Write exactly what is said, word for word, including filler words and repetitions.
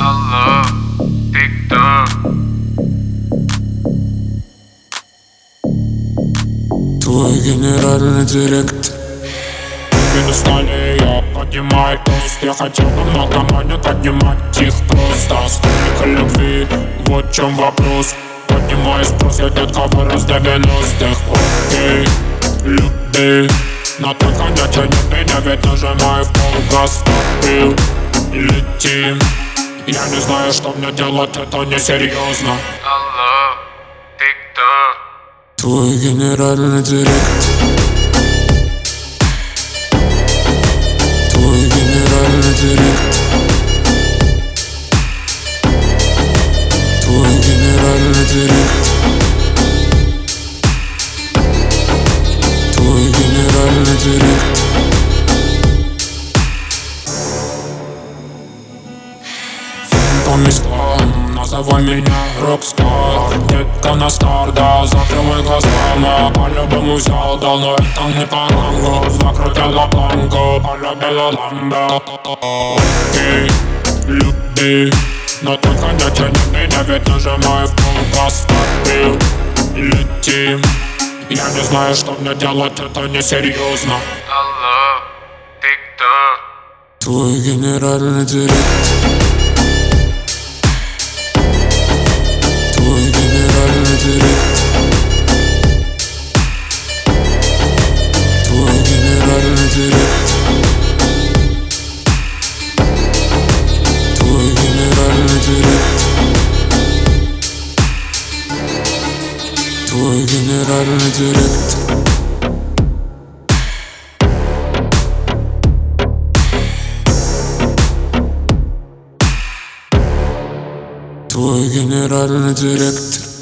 Алло, ты кто? Твой генеральный директор. Перестали ее поднимать тост. Я хотел бы много монет поднимать их просто. Сколько любви, вот в чем вопрос. Поднимаю спрос, я детка вырос до девяностых. Окей, люби, но только не тяни меня, ведь нажимаю в пол газ. Попил и летим. Я не знаю, что мне делать, это несерьезно. Алло, ты кто? Твой генеральный директор. Твой генеральный директор. Твой генеральный директор. Твой генеральный директор. По местам, называй меня рокстар. Детка на стар, да, закрывай глаза. Но по-любому взял, дал, но это не по рангу. Закрутила планку, полюбила ламбо. Окей, люби, но только не тяни меня, ведь нажимаю в пол газ. Попил и летим. Я не знаю, что мне делать, это несерьезно. Алло, ты кто? Твой генеральный директор. Твой генеральный директор. Твой генеральный директор. Твой генеральный директор. Твой генеральный директор. Твой генеральный директор.